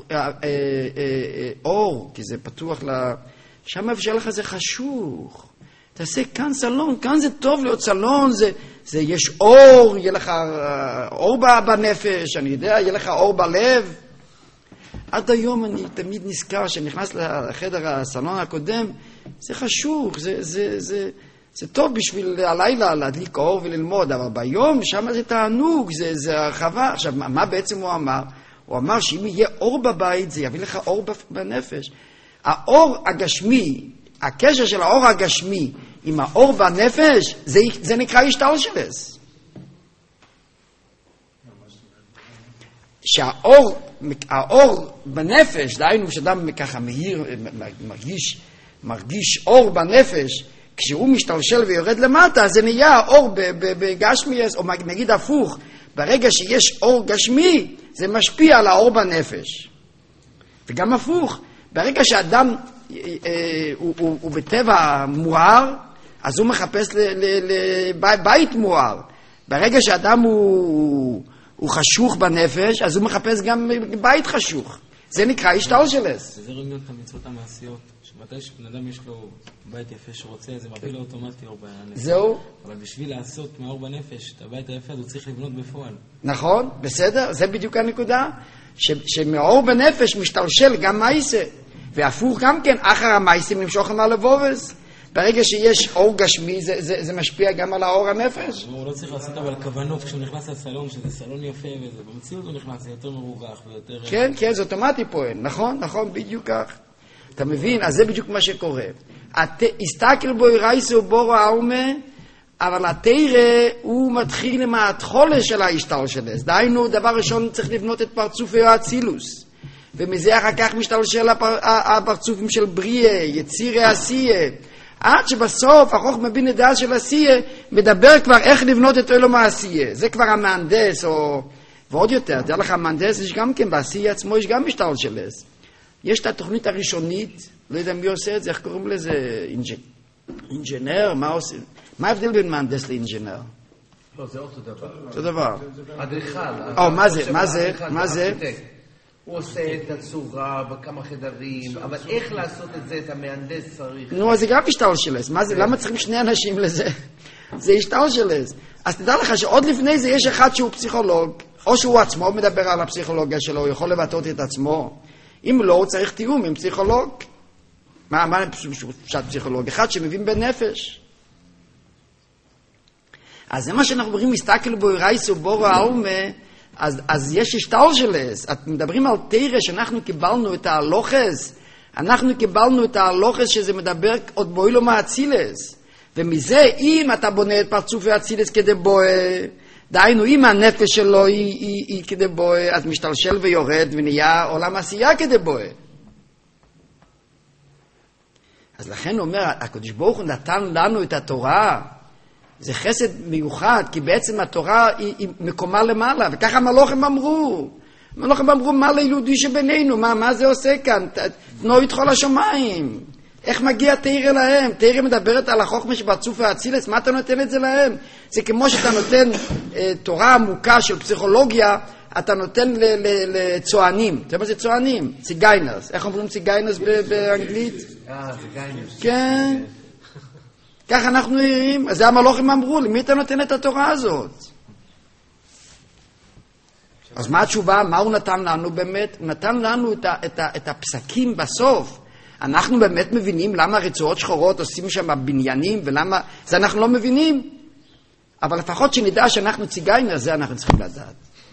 אור, כי זה פתוח, שם אפשר לך זה חשוך, תעשה כאן סלון, כאן זה טוב להיות סלון, זה יש אור, יהיה לך אור בנפש, אני יודע, יהיה לך אור בלב. עד היום אני תמיד נזכר שנכנס לחדר הסלון הקודם, זה חשוך, זה טוב בשביל הלילה להדליק אור וללמוד, אבל ביום שם זה תענוג, זה הרחבה. עכשיו, מה בעצם הוא אמר? הוא אמר שאם יהיה אור בבית, זה יביא לך אור בנפש. האור הגשמי, הקשר של האור הגשמי עם האור בנפש, זה נקרא השתלשלוס. שהאור בנפש, דהיינו שאדם ככה מהיר, מרגיש אור בנפש, כשהוא משתלשל ויורד למטה, זה נהיה אור בגשמי, או נגיד הפוך, ברגע שיש אור גשמי, זה משפיע על האור בנפש. וגם הפוך, ברגע שאדם הוא בטבע מואר, אז הוא מחפש לבית מואר. ברגע שאדם הוא חשוך בנפש, אז הוא מחפש גם בית חשוך. זה נקרא השתלשלוס. זה רואים את המצוות המעשיות, שמתי שבן אדם יש לו בית יפה שרוצה, זה מביא לו אוטומטי אור בנפש. זהו. אבל בשביל לעשות מהאור בנפש את הבית היפה, הוא צריך לבנות בפועל. נכון, בסדר, זה בדיוק הנקודה. שמאור בנפש משתלשל גם מייסה. והפוך גם כן, אחר המייסים נמשוך על הלבובס. ברגע שיש אור גשמי, זה משפיע גם על האור הנפש. הוא לא צריך לעשות אבל כוונות כשהוא נכנס לסלון, שזה סלון יפה, ובמציאות הוא נכנס, זה יותר מרווח ויותר... כן, כן, זה אוטומטי פועל, נכון, בדיוק כך. אתה מבין? אז זה בדיוק מה שקורה. הסתכל בו ירייסו בורו האומה, אבל התירה הוא מתחיל עם ההתחולה של ההשתלשלוס. דהיינו, דבר ראשון צריך לבנות את פרצופי האצילוס. ומזה אחר כך משתלשל הפרצופים של בריאה, יצירי עשייה. עד שבסוף החוכמה בינה דעת של עשייה מדבר כבר איך לבנות את עולם העשייה. זה כבר המהנדס, ועוד יותר, תראה לך, המהנדס יש גם כן, בעשייה עצמו יש גם משתלשלוס. יש את התוכנית הראשונית, לא יודע מי עושה את זה, איך קוראים לזה? אינג'ינר? מה עושה? מה ההבדל בין מהנדס לאינג'ינר? לא, זה אותו דבר. אותו דבר. אדריכל. מה זה? הוא עושה את הצורה בכמה חדרים, אבל איך לעשות את זה, את המהנדס צריך. נו, אז זה גם השתלשלוס. למה צריכים שני אנשים לזה? זה השתלשלוס. אז תדע לך שעוד לפני זה יש אחד שהוא פסיכולוג, או שהוא עצמו מדבר על הפסיכולוגיה שלו, הוא יכול לבטאות את עצמו. אם לא, הוא צריך תיאום עם פסיכולוג. מה פשוט פסיכולוג? אחד שמבין בנפש. אז זה מה שאנחנו אומרים, מסתכל בו ירייסו בורו האומה, אז יש השתלשלוס. אתם מדברים על תירה שאנחנו קיבלנו את ההלוכס, אנחנו קיבלנו את ההלוכס שזה מדבר עוד באילום האצילס. ומזה, אם אתה בונה את פרצופי האצילס כדי בואה, דהיינו, אם הנפש שלו היא כדי בואה, אז משתלשל ויורד ונהיה עולם עשייה כדי בואה. אז לכן הוא אומר, הקדוש ברוך הוא נתן לנו את התורה, זה חסד מיוחד, כי בעצם התורה היא מקומה למעלה, וככה המלוכים אמרו. המלוכים אמרו, מה ליהודי שבינינו? מה זה עושה כאן? תנו ידחו לשמיים. איך מגיע תירה להם? תירה מדברת על החוכמה שבצוף האצילס, מה אתה נותן את זה להם? זה כמו שאתה נותן תורה עמוקה של פסיכולוגיה, אתה נותן לצוענים. אתה יודע מה זה צוענים? ציגיינרס. איך אומרים ציגיינרס באנגלית? ציגיינרס. כן. ככה אנחנו נראים. אז זה המלוכים אמרו, למי אתה נותן את התורה הזאת? אז מה התשובה? מה הוא נתן לנו באמת? הוא נתן לנו את הפסקים בסוף. אנחנו באמת מבינים למה רצועות שחורות עושים שם בניינים, ולמה... זה אנחנו לא מבינים. אבל לפחות שנדע שאנחנו ציגיינר, זה אנחנו צריכים לדעת.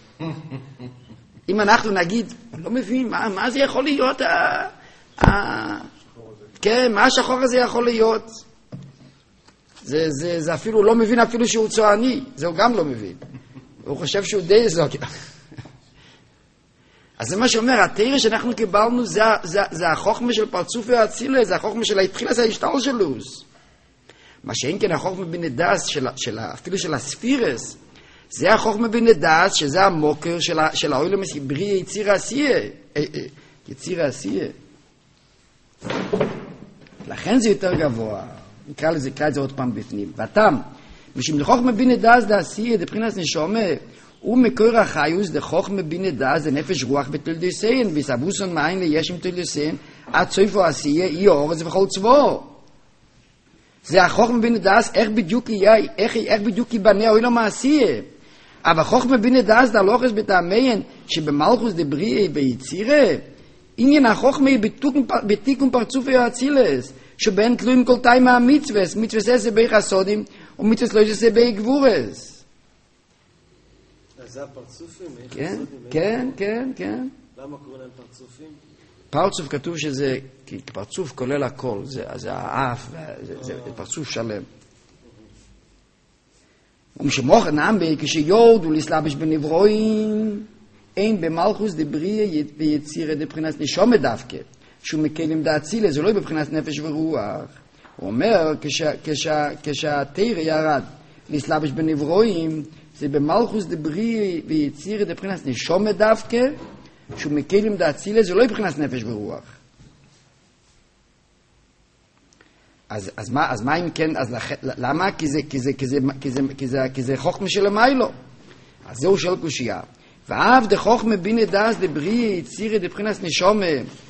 אם אנחנו נגיד, אני לא מבין, מה זה יכול להיות? כן, מה השחור הזה יכול להיות? זה אפילו לא מבין אפילו שהוא צועני, זה הוא גם לא מבין. הוא חושב שהוא די זוק. אז זה מה שאומר, התירה שאנחנו קיבלנו זה החוכמה של פרצופי האצילס, זה החוכמה של ההתחילת ההשתלשלוס. מה שאין כן החוכמה בנדס, אפילו של הספירס, זה החוכמה בנדס, שזה המוקר של האוילם בריא יציר העשייה. יציר העשייה. לכן זה יותר גבוה. נקרא את זה עוד פעם בפנים. ואתם, משום לחוכמה בנדס דעשייה, דבחינס נשומה, ומקור החיוס דחוכמה בינה דעת זה נפש רוח בתולדוסיין, ויסבוסון מאין לישם תולדוסיין, עד סופו עשייה, אי אורץ וכל צבו. זה החוכמה בינה דעת, איך בדיוק ייבנה אוי לא מעשייה. אבל חוכמה בינה דעת דלוחס בטעמיין, שבמלכוס דבריאה ביצירה, עניין החוכמה היא בתיקון פרצוף האצילס, שבהן תלויים כל תאים המצווס, מצווס עשה בי חסודים, ומצווס לא עשה בי גבורס. אז זה הפרצופים? כן. למה קוראים להם פרצופים? פרצוף כתוב שזה, כי פרצוף כולל הכל, זה האף, זה פרצוף שלם. ומשמוך נעם בי כשיורדו לסלבש בנברואים, אין במלכוס דבריה ויצירה דבחינת נשומת דווקא, שהוא מקלים דאצילה, זה לא בבחינת נפש ורוח. הוא אומר, כשהתיר ירד לסלבש בנברואים, זה במלכוס דבריה ויצירה דבחינת נשומת דווקא, שהוא מקלים דאצילה, זה לא בבחינת נפש ורוח. אז מה אם כן, אז למה? כי זה חוכמה של המיילו. אז זהו של קושייה. ואף דחוכמה בינה דאס דבריה יצירה דבחינת נשומה,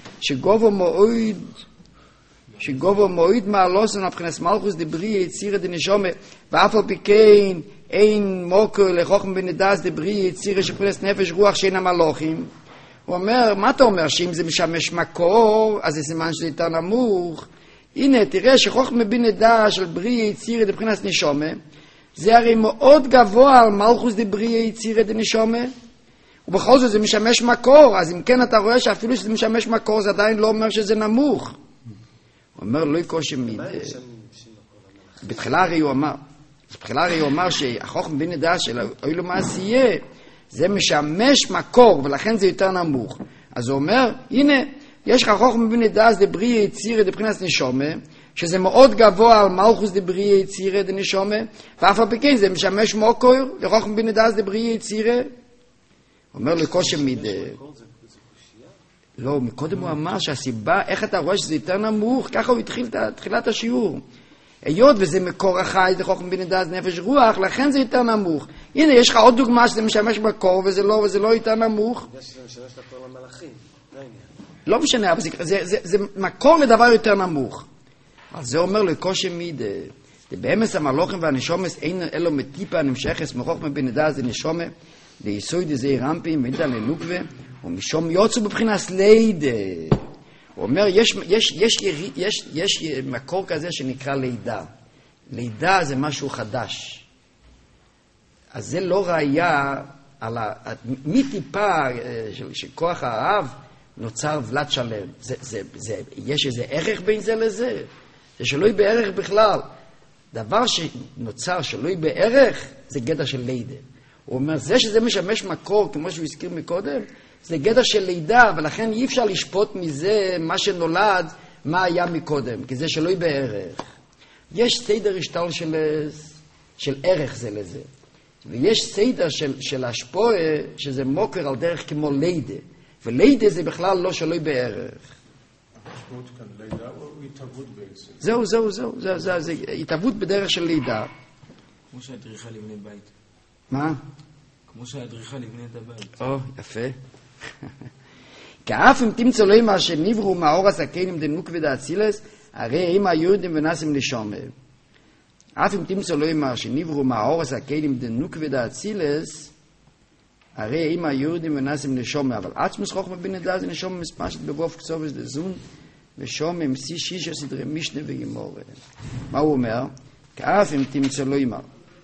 שגובו מועיד מעלוסן מבחינת מלכוס דבריה יצירה דנשומה, ואף על פי כן אין מוקר לחוכמה בינה דאס דבריה יצירה שבחינת נפש רוח שאין המלוכים. הוא אומר, מה אתה אומר? שאם זה משמש מקור, אז זה סימן שזה יותר נמוך. הנה, תראה שחוכמה בינה דאס של בריה יצירה דבחינת נשומה, זה הרי מאוד גבוה על מלכוס דבריה יצירה דנשומה, ובכל זאת זה משמש מקור. אז אם כן אתה רואה שאפילו שזה משמש מקור, זה עדיין לא אומר שזה נמוך. הוא אומר, לא יקושי מיד. בתחילה הרי הוא אמר שהחוכמה בינה דאס של אילו מעשייה, זה משמש מקור, ולכן זה יותר נמוך. אז הוא אומר, הנה, יש לך חוכמה בינה דאס דבריה יצירה דבחינת נשומה, שזה מאוד גבוה על מלכוס דבריה יצירה דנשומה, ואף על פי כן זה משמש מקור לחוכמה בינה דאס דבריה יצירה. אומר לקושם מידה. לא, מקודם הוא אמר שהסיבה, איך אתה רואה שזה יותר נמוך, ככה הוא התחיל תחילת השיעור. היות וזה מקור החי, זה חוכמה בינה דאס נפש רוח, לכן זה יותר נמוך. הנה, יש לך עוד דוגמה שזה משמש מקור, וזה לא יותר נמוך. זה משמש מקור למלאכים, זה העניין. לא משנה, אבל זה מקור לדבר יותר נמוך. אז זה אומר לקושם מידה. באמס המלוכים והנשומס אין אלו מטיפה נמשכס מחוכמה בינה דאס דנשומה, ליסוד זה רמפים מידה לנוקווה, ומשום יוצא בבחינת לידה. הוא אומר, יש מקור כזה שנקרא לידה. לידה זה משהו חדש. אז זה לא ראיה על מטיפה של כוח האב נוצר ולד שלם. יש איזה ערך בין זה לזה? זה שלא יהיה בערך בכלל. דבר שנוצר שלא יהיה בערך זה גדר של לידה. הוא אומר, זה שזה משמש מקור, כמו שהוא הזכיר מקודם, זה גדר של לידה, ולכן אי אפשר לשפוט מזה מה שנולד, מה היה מקודם, כי זה שלא יהיה בערך. יש סדר השתל של ערך זה לזה, ויש סדר של השפועה, שזה מוקר על דרך כמו לידה, ולידה זה בכלל לא שלא יהיה בערך. המשמעות כאן לידה או התהוות בעצם? זהו, זה התהוות בדרך של לידה. כמו שהאדריכל יבנה בית. מה? כמו שהאדריכל יבנה את הבית. יפה. כאף אם תמצא לו מה שנברו מהאור הסכנים דנוק ודאצילס, הרי הם היהודים ונסים נשומה. אף אם תמצא לו מה שנברו מהאור הסכנים דנוק ודאצילס, הרי הם היהודים ונסים נשומה. אבל עצמוס חוכמה בינה דאס נשומה מספשת בגוף קצובס דזון, ושום הם שישה סדרי משנה וגמורה. מה הוא אומר? כאף אם תמצא לו מה.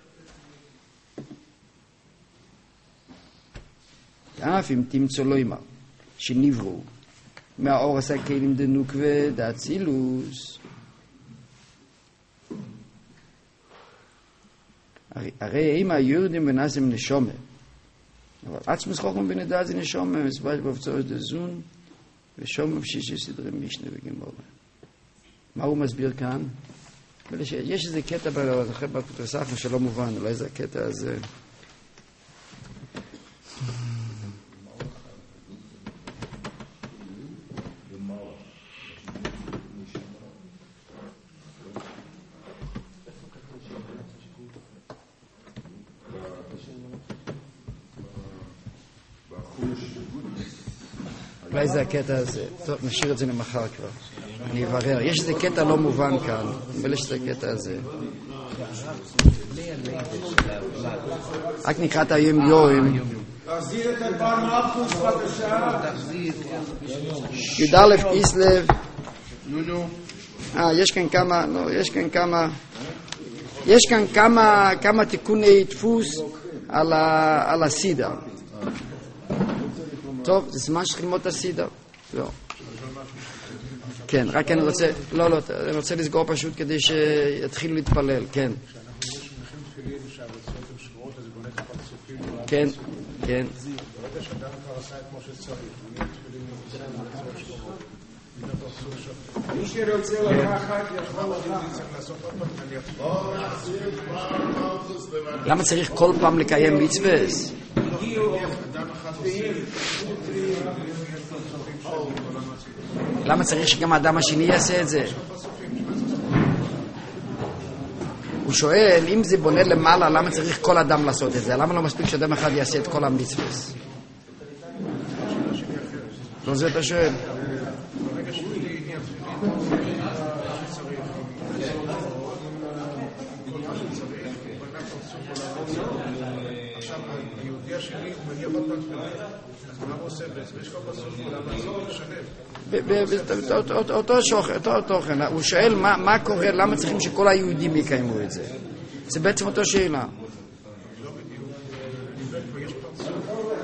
אף אם תמצא לו אמר שנברו מהאור הסכלים דנוקווה דאצילוס, הרי הם היהודים ונסים נשומה, אבל עצמוס חוכמה בינה דאס נשומה מספש בקצובס דזון, ושום בשישה סדרי משנה וגמורה. מה הוא מסביר כאן? יש איזה קטע בתוספתא שלא מובן, אולי זה הקטע הזה. אולי זה הקטע הזה. טוב, נשאיר את זה למחר כבר. אני אברר. יש איזה קטע לא מובן כאן. נדמה שזה הקטע הזה. רק נקרא את היום יום. תחזיר את הדבר מרקוס בבקשה. י"א איסלב. יש כאן כמה תיקוני דפוס על הסידר. טוב, זה זמן שצריך ללמוד את הסידר. לא. כן, רק אני רוצה לסגור פשוט כדי שיתחילו להתפלל, כן. כן, כן. ברגע שאדם כבר עשה את כמו שצריך, מי שרוצה לקחת יכול לעשות עוד פעם. למה צריך כל פעם לקיים מצווה? למה צריך שגם האדם השני יעשה את זה? הוא שואל, אם זה בונה למעלה, למה צריך כל אדם לעשות את זה? למה לא מספיק שאדם אחד יעשה את כל המצווה? לא זה אתה שואל. עכשיו, היהודי השני הוא מגיע בפרטנר, אז מה הוא עושה? יש לו בסוף למה זה לשלב? אותו תוכן, הוא שואל מה קורה, למה צריכים שכל היהודים יקיימו את זה? זה בעצם אותו שאלה. לא בדיוק, יש פרצוף.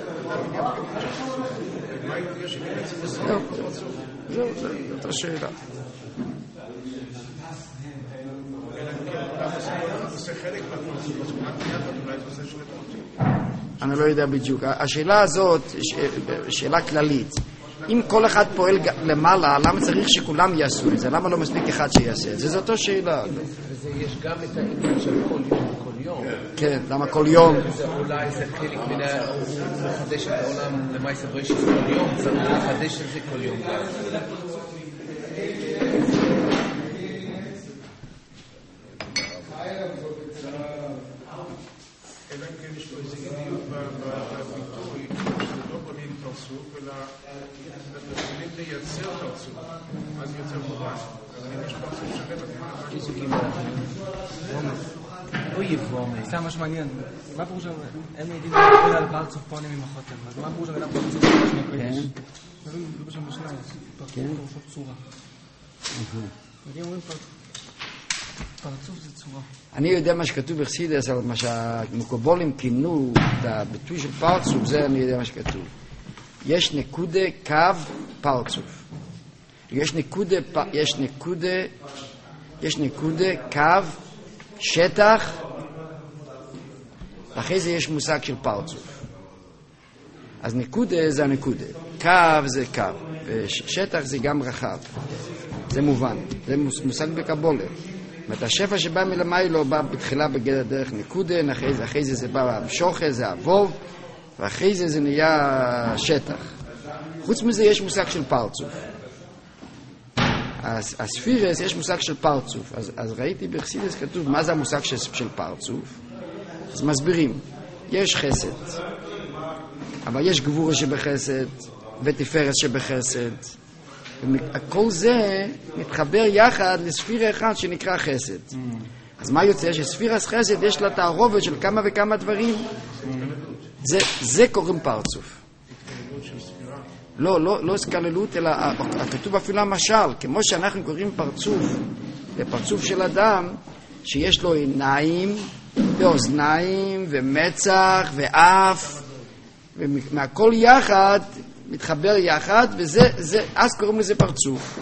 מה היהודי השני בעצם עושה? זו אותה שאלה. אני לא יודע בדיוק. השאלה הזאת, שאלה כללית. אם כל אחד פועל למעלה, למה צריך שכולם יעשו את זה? למה לא מספיק אחד שיעשה את זה? זו אותו שאלה. יש גם את העניין של כל יום. כן, למה כל יום? אולי זה חלק מן לחדש את העולם למעשה בראשית כל יום, צריך לחדש את זה כל יום. אלא אם כן יש לו איזה עניין בביטוי, שזה לא בונים פרצוף, אלא יכולים לייצר פרצוף, אז יוצר מובן. אבל אם יש פרצוף שלם, לא יבוא, זה ממש מעניין. מה פירוש הם יודעים לדבר על פרצוף פונים עם החותם, אז מה פירוש על פרצוף שני קודש? זה לא בשם בשניים, פרצוף פירושו צורה. יודעים אומרים פרצוף זה צורה. אני יודע מה שכתוב בחסידות, אבל מה שהמקובולים כינו את הביטוי של פרצוף, זה אני יודע מה שכתוב. יש נקודה קו פרצוף. יש נקודה קו שטח, ואחרי זה יש מושג של פרצוף. אז נקודה זה הנקודה, קו זה קו, ושטח זה גם רחב. זה מובן, זה מושג בקבולה. זאת השפע שבא מלמיילו בא בתחילה בגדר דרך נקודה, אחרי זה בא שוחה, זה אבוב, ואחרי זה נהיה שטח. חוץ מזה יש מושג של פרצוף. הספירס יש מושג של פרצוף. אז ראיתי בחסידות כתוב מה זה המושג של פרצוף. אז מסבירים, יש חסד, אבל יש גבורה שבחסד ותפארת שבחסד. כל זה מתחבר יחד לספירה אחד שנקרא חסד. אז מה יוצא? שספירת חסד יש לה תערובת של כמה וכמה דברים. זה קוראים פרצוף. לא הסקללות, אלא הכתוב אפילו המשל, כמו שאנחנו קוראים פרצוף, לפרצוף של אדם שיש לו עיניים ואוזניים ומצח ואף, ומהכל יחד מתחבר יחד, אז קוראים לזה פרצוף.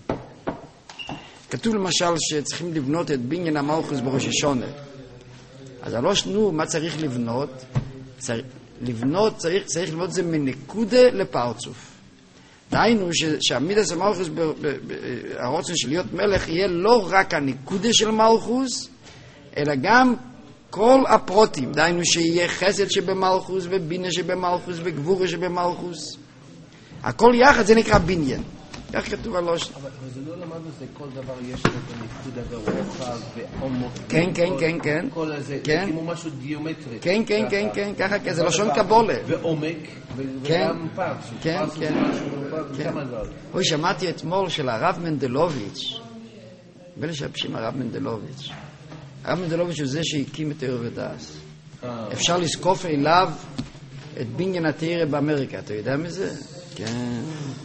כתוב למשל שצריכים לבנות את בניין המלכות בראש השונה. אז הלוש מה צריך לבנות? צריך לבנות זה מנקודה לפרצוף. דהיינו שהמידס המלכות הרוצן של להיות מלך יהיה לא רק הנקודה של מלכות, אלא גם כל הפרוטים. דהיינו שיהיה חסד שבמלכות ובינה שבמלכות וגבורה שבמלכות. הכל יחד זה נקרא בניין. כך כתוב על הלוש. אבל זה לא למדנו זה כל דבר יש לו נקודה ורוחב ועומק. כן. כל זה כמו משהו גיאומטרי. כן, ככה, זה לשון קבולה. ועומק וגם פרצוף. כן. אוי, שמעתי אתמול של הרב מנדלוביץ', ולשבשים הרב מנדלוביץ'. הרב מנדלוביץ' הוא זה שהקים את עיר ודס. אפשר לזקוף אליו את בניין התירה באמריקה, אתה יודע מזה? כן.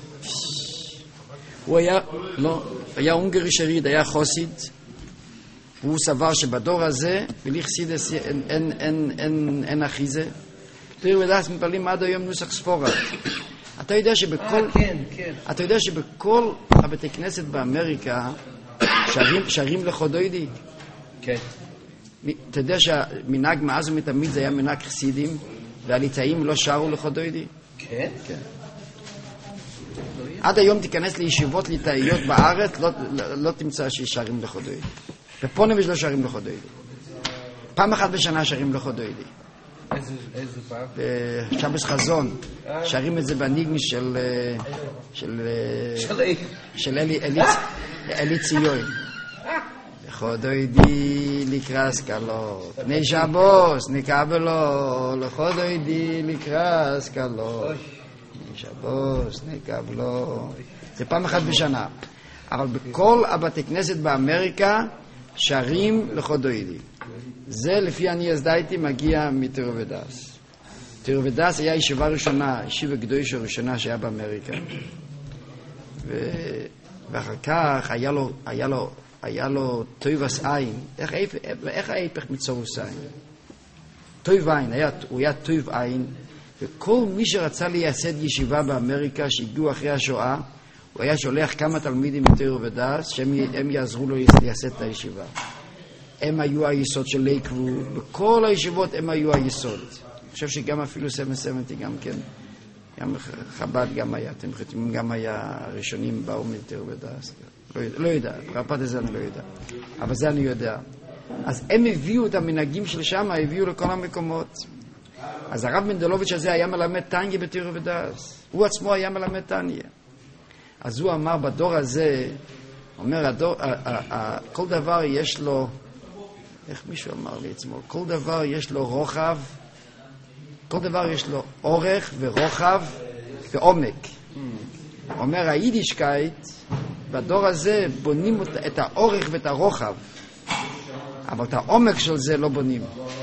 הוא היה הונגרי שריד, היה חוסיד, והוא סבר שבדור הזה, בלי חסידס אין אחיזה. תירה ודס מתפללים עד היום נוסח ספורד. אתה יודע שבכל הבתי כנסת באמריקה שרים לחודוידי? כן. אתה יודע שהמנהג מאז ומתמיד זה היה מנהג חסידים, והליטאים לא שרו לחודוידי? כן? כן. עד היום תיכנס לישיבות ליטאיות בארץ, לא תמצא ששרים לחודוידי. בפונביץ' לא שרים לחודוידי. פעם אחת בשנה שרים לחודוידי. איזה פעם? בשבס חזון. שרים את זה בניגני של אלי ציון. לחודוידי לקרס קלות. פני שבוס נקבלו. לחודוידי לקרס קלות. פני שבוס נקבלו. זה פעם אחת בשנה. אבל בכל הבתי כנסת באמריקה שרים לחודוידי. זה לפי אני הזדהיתי מגיע מתירה ודס. תירה ודס היה ישיבה ראשונה, ישיבה קדושה ראשונה שהיה באמריקה. ואחר כך היה לו טויבס עין. איך ההיפך מצורוס עין? טויב עין, הוא היה טויב עין, וכל מי שרצה לייסד ישיבה באמריקה שהגיעו אחרי השואה, הוא היה שולח כמה תלמידים מתירה ודס שהם יעזרו לו לייסד את הישיבה. הם היו היסוד של לייקוו, בכל הישיבות הם היו היסוד. אני חושב שגם אפילו סמסמתי גם כן, גם חב"ד גם היה, אתם חתימים גם היה הראשונים באו מתירה ודס. לא יודע, פרפת הזה אני לא יודע, אבל זה אני יודע. אז הם הביאו את המנהגים של שם, הביאו לכל המקומות. אז הרב מנדלוביץ' הזה היה מלמד טניה בתירה ודס. הוא עצמו היה מלמד טניה. אז הוא אמר בדור הזה, אומר, כל דבר יש לו, איך מישהו אמר לי עצמו, כל דבר יש לו רוחב, כל דבר יש לו אורך ורוחב ועומק. אומר, היידישקייט, בדור הזה בונים את האורך ואת הרוחב, אבל את העומק של זה לא בונים.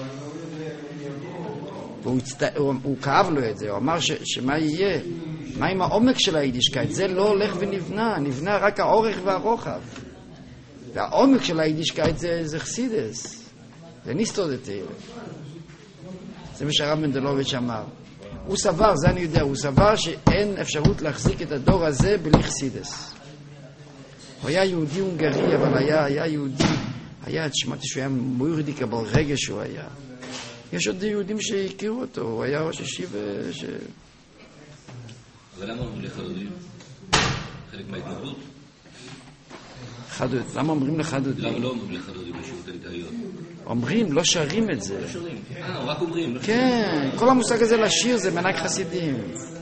הוא כאב לו את זה, הוא אמר שמה יהיה? מה עם העומק של היידישקייט? זה לא הולך ונבנה, נבנה רק האורך והרוחב. והעומק של היידישקייט זה חסידס, זה ניסטודתי. זה מה שהרב מנדלוביץ' אמר. הוא סבר, זה אני יודע, הוא סבר שאין אפשרות להחזיק את הדור הזה בלי חסידס. הוא היה יהודי הונגרי, אבל היה יהודי, שמעתי שהוא היה מוירדיק, אבל רגע שהוא היה. יש עוד יהודים שהכירו אותו, הוא היה ראש ישיבה ש... אבל למה אומרים לחדודים? חלק מההתנגדות? חדוד, למה אומרים לחדודים? למה לא אומרים לחדודים בשירות הליטאיות? אומרים, לא שרים את זה. לא שרים, רק אומרים. כן, כל המושג הזה לשיר זה מנהג חסידים.